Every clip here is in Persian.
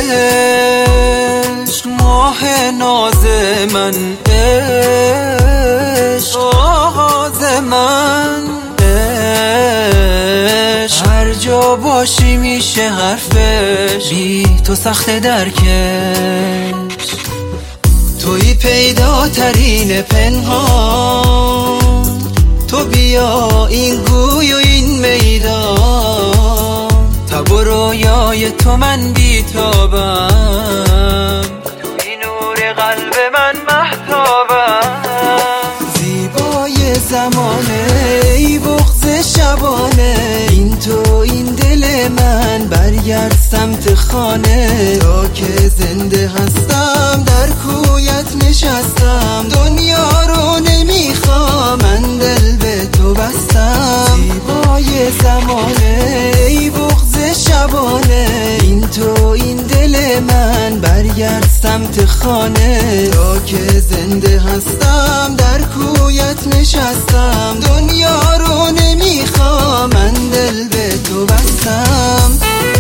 عشق ماه ناز من، عشق آغاز من، عشق هر جا باشی میشه حرفش، بی تو سخت درکش. توی پیداترین پنهان، تو بیا این گوی و این میدان، تب و رویای تو من بیتابم، توی نور قلب من مهتابم. زیبای زمانه ای بغض شبانه، این تو این دل من، برگرد سمت خانه. تا که زنده هستم در کویت نشستم، دنیا رو نمیخوام من دل به تو بستم. زیبای زمانه ای بغض شبانه، این تو این دل من، برگرد سمت خانه. تا که زنده هستم در کویت نشستم، دنیا رو نمیخوام من دل به تو بستم.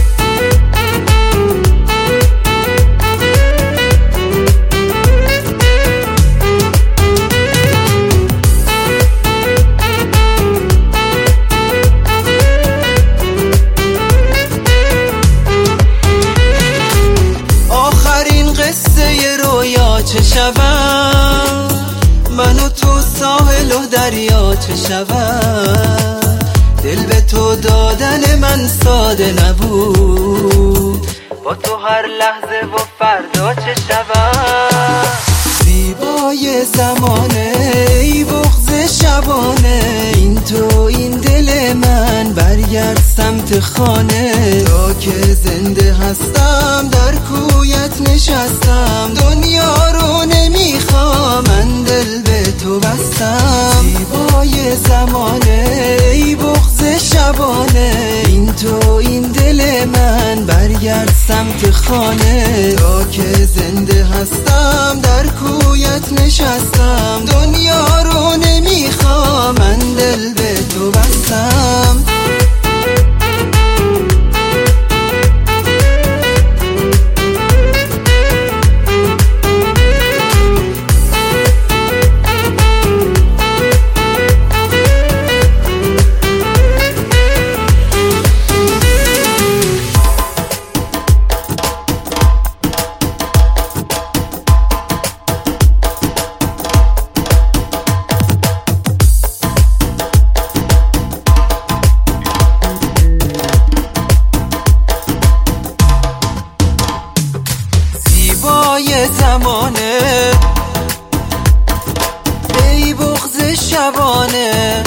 چه شود من و تو ساحل و دریا، چه شود دل به تو دادن من ساده نبود، با تو هر لحظه و فردا چه شود. زیبای زمانه ای بغض شبانه، این تو این دل من، برگرد سمت خانه. تا که زنده هستم در کویت نشستم، دنیا رو نمیخوام من دل به تو بستم. زیبای زمانه ای بغض شبانه، این تو این دل من، برگرد سمت خانه. تا که زنده هستم در کویت نشستم، دنیا رو نمیخوام من دل به تو بستم. زمانه ای بغض شبانه،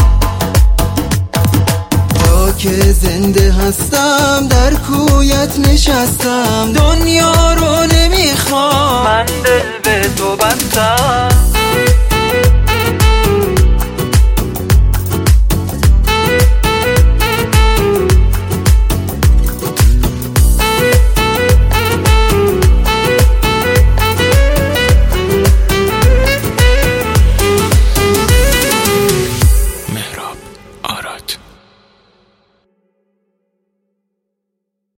تا که زنده هستم در کویت نشستم، دنیا رو نمی